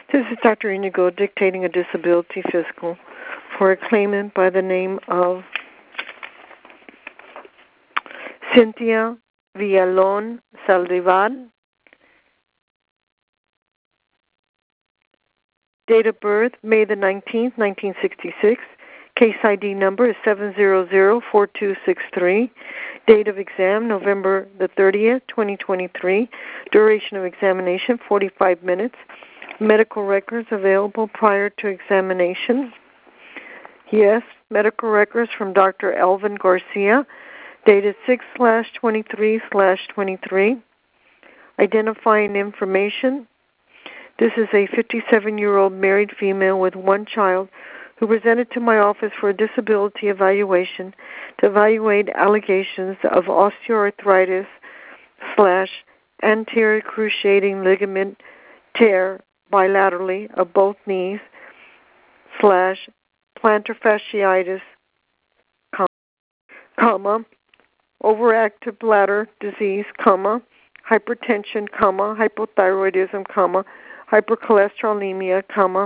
This is Dr. Inigo dictating a disability physical for a claimant by the name of Cynthia Villalon Saldivar. Date of birth, May the 19th, 1966. Case ID number is 7004263. Date of exam, November the 30th, 2023. Duration of examination, 45 minutes. Medical records available prior to examination. Yes, medical records from Dr. Elvin Garcia, dated 6/23/23. Identifying information. This is a 57-year-old married female with one child who presented to my office for a disability evaluation to evaluate allegations of osteoarthritis / anterior cruciating ligament tear bilaterally of both knees / plantar fasciitis, overactive bladder disease, hypertension, hypothyroidism, hypercholesterolemia,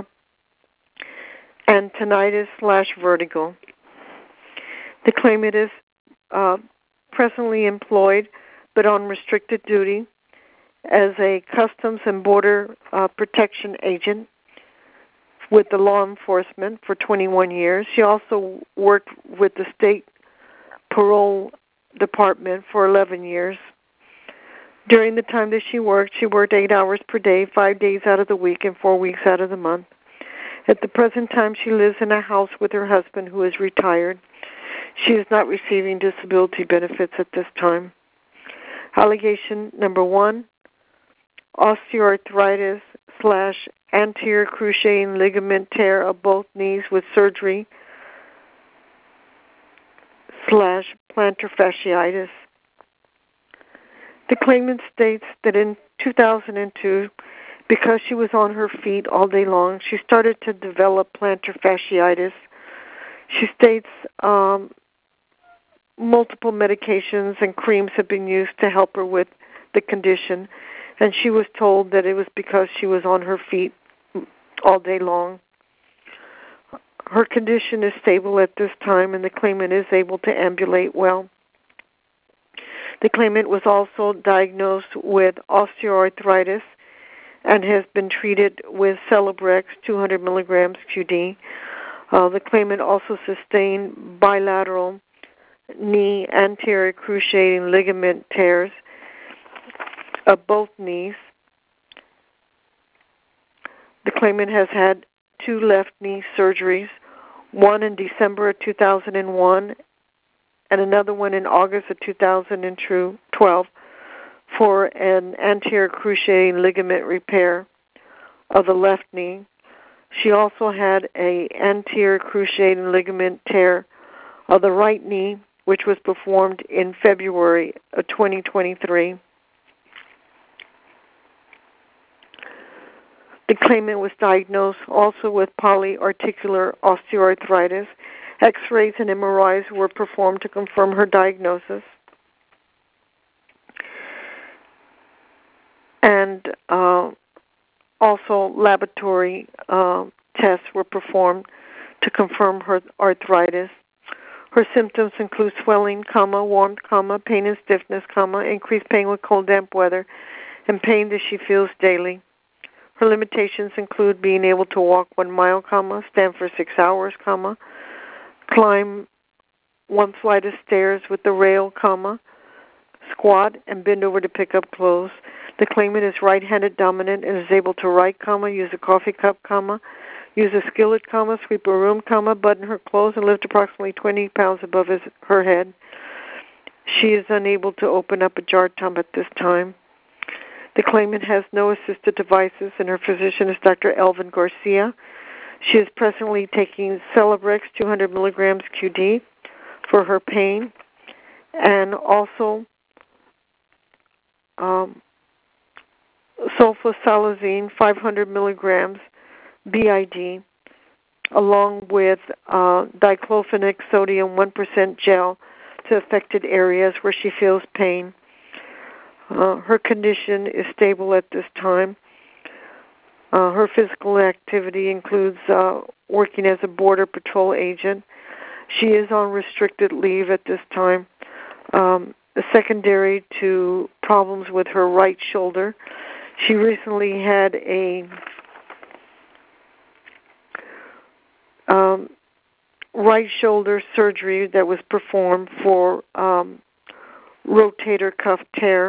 and tinnitus / vertigo. The claimant is presently employed but on restricted duty as a Customs and Border Protection agent with the law enforcement for 21 years. She also worked with the state parole department for 11 years. During the time that she worked 8 hours per day, 5 days out of the week, and 4 weeks out of the month. At the present time, she lives in a house with her husband, who is retired. She is not receiving disability benefits at this time. Allegation number 1, osteoarthritis / anterior cruciating ligament tear of both knees with surgery / plantar fasciitis. The claimant states that in 2002, because she was on her feet all day long, she started to develop plantar fasciitis. She states multiple medications and creams have been used to help her with the condition, and she was told that it was because she was on her feet all day long. Her condition is stable at this time, and the claimant is able to ambulate well. The claimant was also diagnosed with osteoarthritis and has been treated with Celebrex 200 milligrams QD. The claimant also sustained bilateral knee anterior cruciating ligament tears of both knees. The claimant has had 2 left knee surgeries, one in December of 2001 and another one in August of 2012 for an anterior cruciating ligament repair of the left knee. She also had an anterior cruciating ligament tear of the right knee, which was performed in February of 2023. The claimant was diagnosed also with polyarticular osteoarthritis. X-rays and MRIs were performed to confirm her diagnosis. And also laboratory tests were performed to confirm her arthritis. Her symptoms include swelling, warmth, pain and stiffness, increased pain with cold, damp weather, and pain that she feels daily. Her limitations include being able to walk 1 mile, stand for 6 hours, climb 1 flight of stairs with the rail, squat and bend over to pick up clothes. The claimant is right-handed dominant and is able to write, use a coffee cup, use a skillet, sweep a room, button her clothes, and lift approximately 20 pounds above her head. She is unable to open up a jar tub at this time. The claimant has no assisted devices, and her physician is Dr. Elvin Garcia. She is presently taking Celebrex 200 milligrams QD for her pain, and also sulfasalazine 500 milligrams BID, along with diclofenac sodium 1% gel to affected areas where she feels pain. Her condition is stable at this time. Her physical activity includes working as a border patrol agent. She is on restricted leave at this time. Secondary to problems with her right shoulder, she recently had a right shoulder surgery that was performed for rotator cuff tear.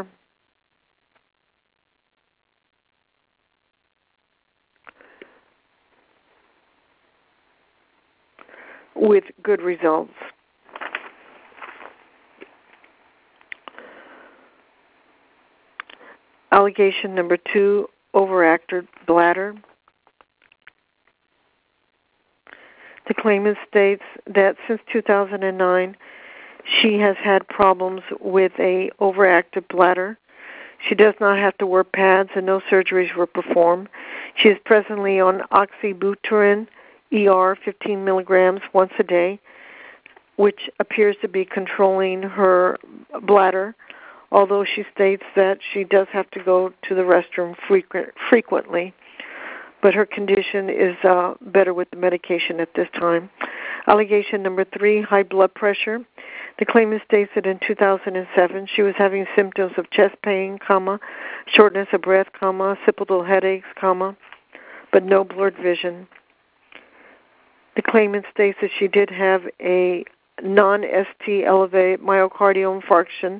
With good results. Allegation number 2, overactive bladder. The claimant states that since 2009, she has had problems with a overactive bladder. She does not have to wear pads and no surgeries were performed. She is presently on oxybutyrin ER 15 milligrams once a day, which appears to be controlling her bladder, although she states that she does have to go to the restroom frequently. But her condition is better with the medication at this time. Allegation number 3, high blood pressure. The claimant states that in 2007 she was having symptoms of chest pain, shortness of breath, occipital headaches, but no blurred vision. The claimant states that she did have a non-ST elevated myocardial infarction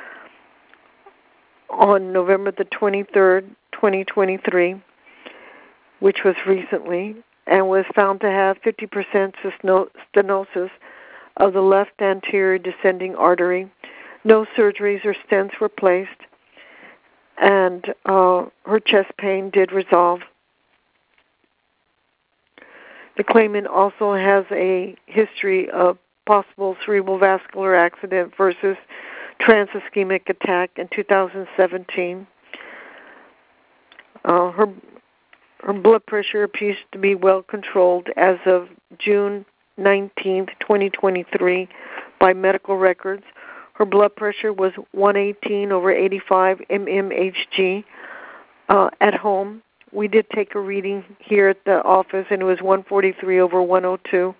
on November the 23rd, 2023, which was recently, and was found to have 50% stenosis of the left anterior descending artery. No surgeries or stents were placed, and her chest pain did resolve. The claimant also has a history of possible cerebral vascular accident versus transischemic attack in 2017. Her blood pressure appears to be well controlled as of June 19th, 2023 by medical records. Her blood pressure was 118/85 mmHg. At home, we did take a reading here at the office, and it was 143/102.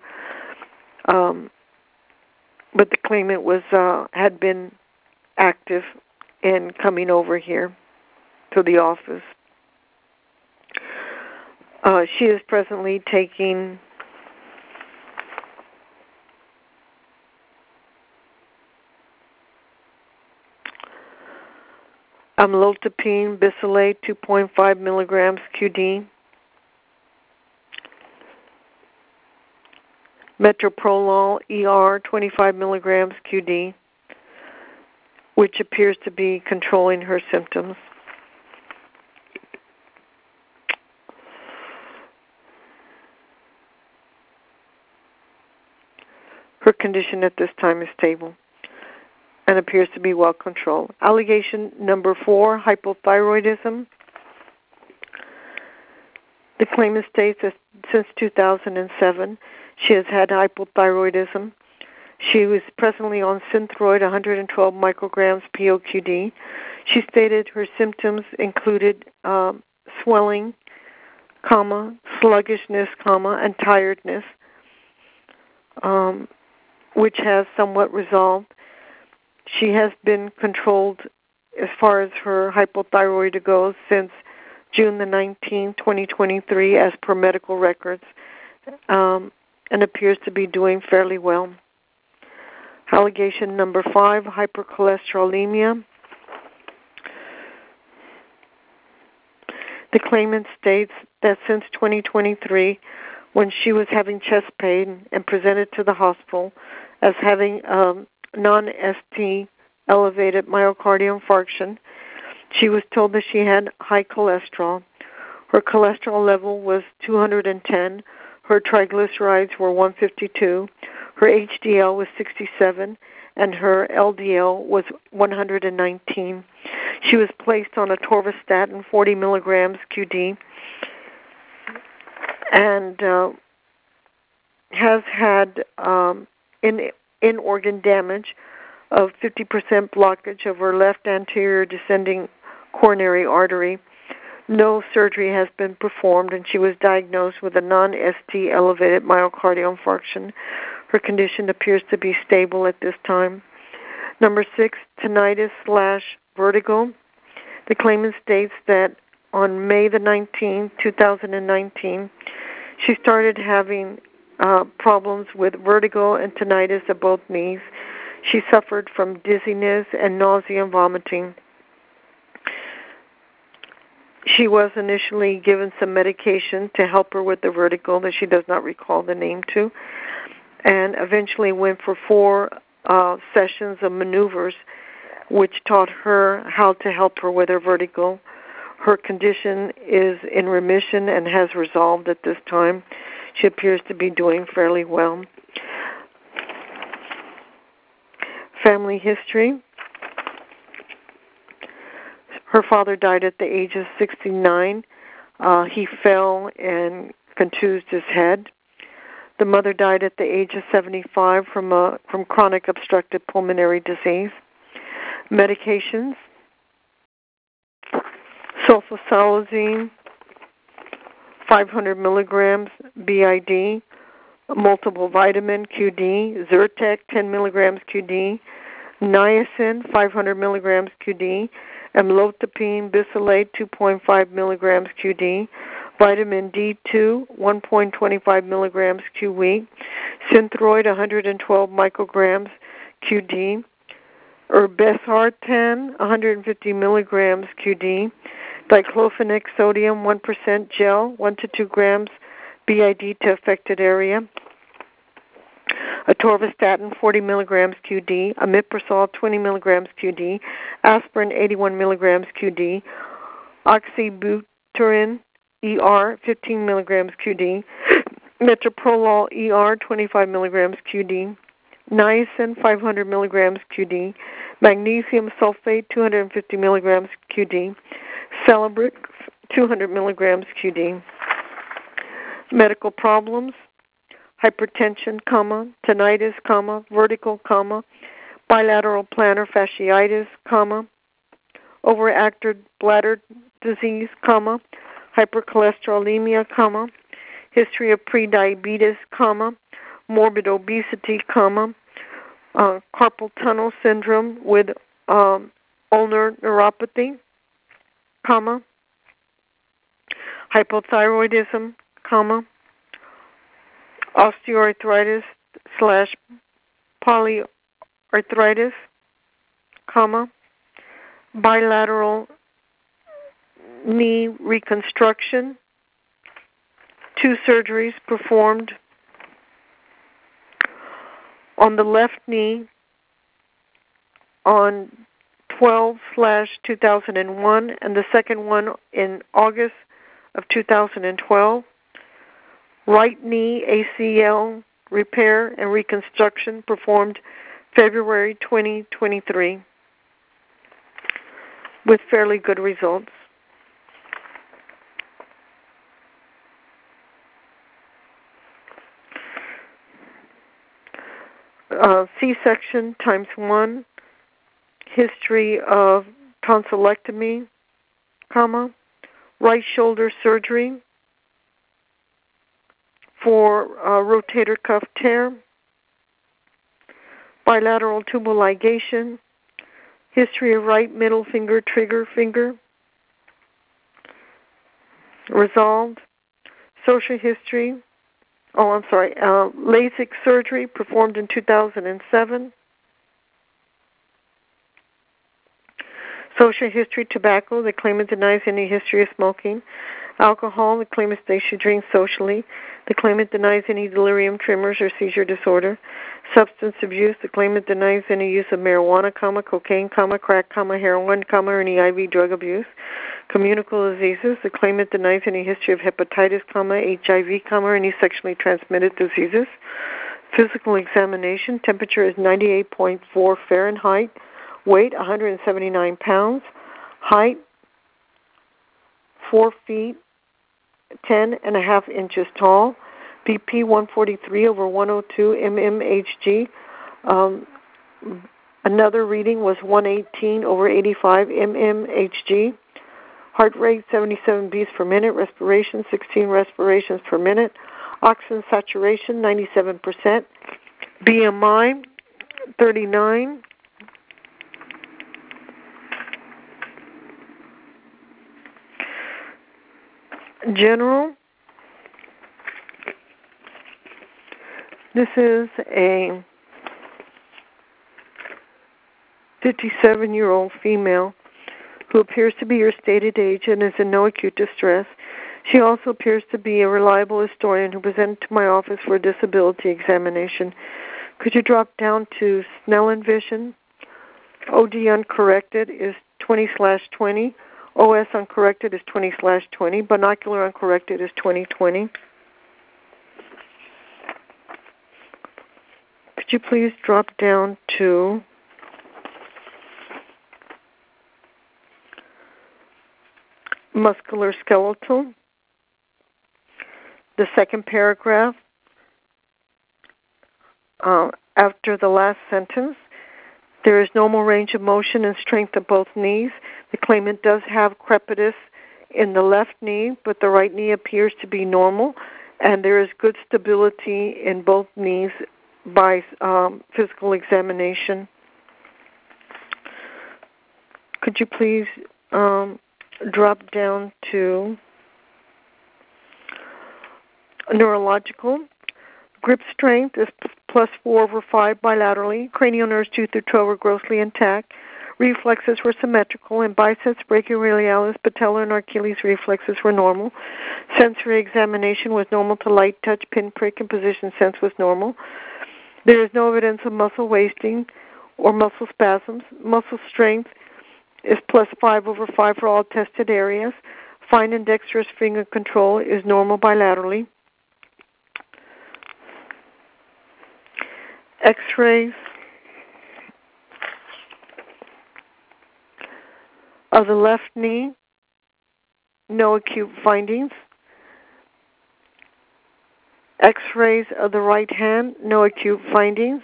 But the claimant had been active in coming over here to the office. She is presently taking amlodipine bisalate 2.5 milligrams QD, metoprolol ER 25 milligrams QD, which appears to be controlling her symptoms. Her condition at this time is stable and appears to be well controlled. Allegation number 4, hypothyroidism. The claimant states that since 2007, she has had hypothyroidism. She was presently on Synthroid 112 micrograms POQD. She stated her symptoms included swelling, sluggishness, and tiredness, which has somewhat resolved. She has been controlled as far as her hypothyroid goes since June the 19th, 2023, as per medical records, and appears to be doing fairly well. Allegation number 5, hypercholesterolemia. The claimant states that since 2023, when she was having chest pain and presented to the hospital as having non-ST elevated myocardial infarction, she was told that she had high cholesterol. Her cholesterol level was 210. Her triglycerides were 152. Her HDL was 67, and her LDL was 119. She was placed on atorvastatin 40 milligrams QD and has had in-organ damage of 50% blockage of her left anterior descending coronary artery, No surgery has been performed, and she was diagnosed with a non-ST elevated myocardial infarction. Her condition appears to be stable at this time. Number 6, tinnitus/vertigo. The claimant states that on May the 19th, 2019, she started having problems with vertigo and tinnitus at both knees. She suffered from dizziness and nausea and vomiting. She was initially given some medication to help her with the vertigo that she does not recall the name to, and eventually went for 4 sessions of maneuvers which taught her how to help her with her vertigo. Her condition is in remission and has resolved at this time. She appears to be doing fairly well. Family history. Her father died at the age of 69. He fell and contused his head. The mother died at the age of 75 from chronic obstructive pulmonary disease. Medications: sulfasalazine, 500 milligrams BID, multiple vitamin QD, Zyrtec, 10 milligrams QD, niacin, 500 milligrams QD, amlodipine bisylate, 2.5 milligrams QD, vitamin D2, 1.25 milligrams Q week, Synthroid, 112 micrograms QD, Irbesartan, 150 milligrams QD, diclofenac sodium, 1% gel, 1 to 2 grams BID to affected area, atorvastatin, 40 milligrams QD, omeprazole, 20 milligrams QD, aspirin, 81 milligrams QD, oxybutyrin ER, 15 milligrams QD, metoprolol ER, 25 milligrams QD, niacin, 500 milligrams QD, magnesium sulfate, 250 milligrams QD, Celebrex, 200 milligrams QD. Medical problems: hypertension, tinnitus, vertigo, bilateral plantar fasciitis, overactive bladder disease, hypercholesterolemia, history of prediabetes, morbid obesity, carpal tunnel syndrome with ulnar neuropathy, hypothyroidism, osteoarthritis/polyarthritis, bilateral knee reconstruction, 2 surgeries performed on the left knee on 12/2001 and the second one in August of 2012. Right knee ACL repair and reconstruction performed February 2023 with fairly good results. C-section ×1, history of tonsillectomy, right shoulder surgery for rotator cuff tear, bilateral tubal ligation, history of right middle finger, trigger finger, resolved. Social history, LASIK surgery performed in 2007. Social history: tobacco. The claimant denies any history of smoking. Alcohol. The claimant states she drinks socially. The claimant denies any delirium, tremors, or seizure disorder. Substance abuse. The claimant denies any use of marijuana, cocaine, crack, heroin, or any IV drug abuse. Communicable diseases. The claimant denies any history of hepatitis, HIV, or any sexually transmitted diseases. Physical examination. Temperature is 98.4 Fahrenheit. Weight 179 pounds. Height 4 feet 10.5 inches tall. BP 143/102 mmHg. Another reading was 118/85 mmHg. Heart rate 77 beats per minute. Respiration 16 respirations per minute. Oxygen saturation 97%. BMI 39. General, this is a 57-year-old female who appears to be your stated age and is in no acute distress. She also appears to be a reliable historian who presented to my office for a disability examination. Could you drop down to Snellen vision? OD uncorrected is 20/20. OS uncorrected is 20/20. Binocular uncorrected is 20/20. Could you please drop down to muscular skeletal? The second paragraph, after the last sentence, there is normal range of motion and strength of both knees. The claimant does have crepitus in the left knee, but the right knee appears to be normal, and there is good stability in both knees by physical examination. Could you please drop down to neurological? Grip strength is +4/5 bilaterally. Cranial nerves 2 through 12 were grossly intact. Reflexes were symmetrical, and biceps, brachioradialis, patellar, and Achilles reflexes were normal. Sensory examination was normal to light touch, pinprick, and position sense was normal. There is no evidence of muscle wasting or muscle spasms. Muscle strength is +5/5 for all tested areas. Fine and dexterous finger control is normal bilaterally. X-rays of the left knee, no acute findings. X-rays of the right hand, no acute findings.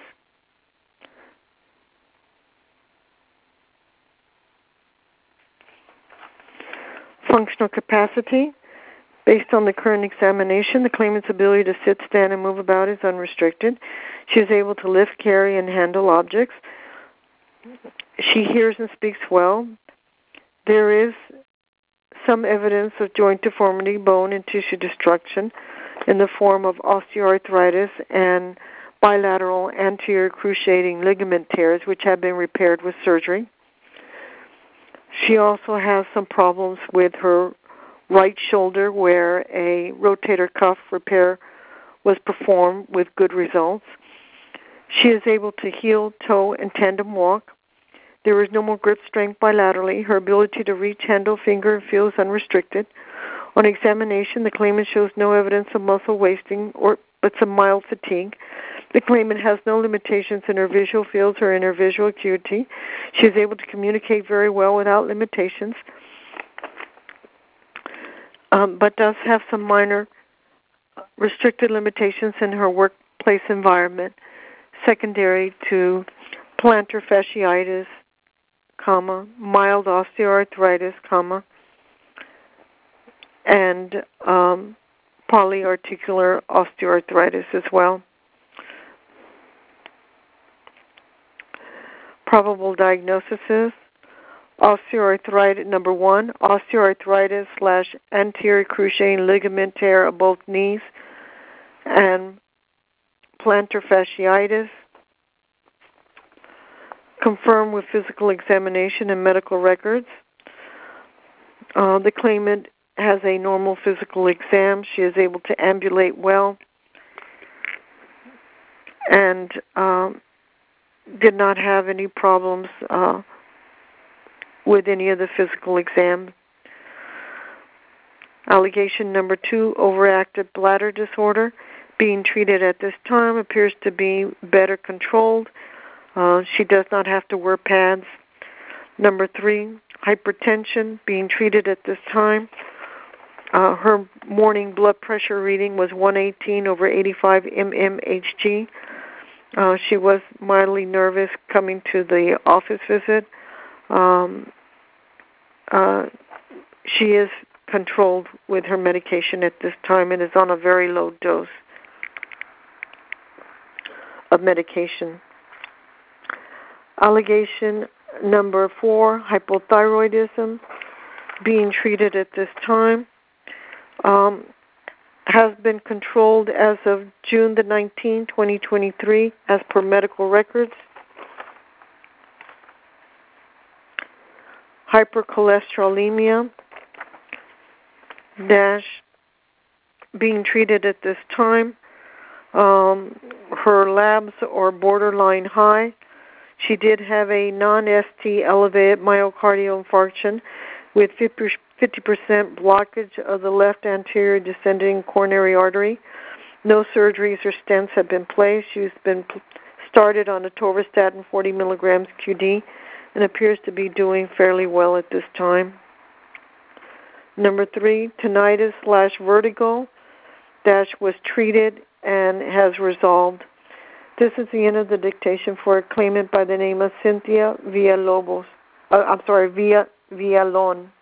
Functional capacity. Based on the current examination, the claimant's ability to sit, stand, and move about is unrestricted. She is able to lift, carry, and handle objects. She hears and speaks well. There is some evidence of joint deformity, bone, and tissue destruction in the form of osteoarthritis and bilateral anterior cruciating ligament tears, which have been repaired with surgery. She also has some problems with her right shoulder, where a rotator cuff repair was performed with good results. She is able to heel, toe, and tandem walk. There is no more grip strength bilaterally. Her ability to reach, handle, finger, and feel is unrestricted. On examination, the claimant shows no evidence of muscle wasting but some mild fatigue. The claimant has no limitations in her visual fields or in her visual acuity. She is able to communicate very well without limitations, but does have some minor restricted limitations in her workplace environment, secondary to plantar fasciitis, mild osteoarthritis, and polyarticular osteoarthritis as well. Probable diagnosis is osteoarthritis, number 1, osteoarthritis/anterior cruciating ligament tear of both knees, and plantar fasciitis, confirmed with physical examination and medical records. The claimant has a normal physical exam. She is able to ambulate well and did not have any problems with any of the physical exam. Allegation number 2, overactive bladder disorder, being treated at this time, appears to be better controlled. She does not have to wear pads. Number 3, hypertension, being treated at this time. Her morning blood pressure reading was 118/85 mmHg. She was mildly nervous coming to the office visit. she is controlled with her medication at this time and is on a very low dose of medication. Allegation number 4, hypothyroidism, being treated at this time, has been controlled as of June the 19th, 2023, as per medical records. Hypercholesterolemia, being treated at this time. Her labs are borderline high. She did have a non-ST elevated myocardial infarction with 50% blockage of the left anterior descending coronary artery. No surgeries or stents have been placed. She's been started on atorvastatin 40 milligrams QD and appears to be doing fairly well at this time. Number 3, tinnitus/vertigo, was treated and has resolved. This is the end of the dictation for a claimant by the name of Cynthia Villalobos. Villalon.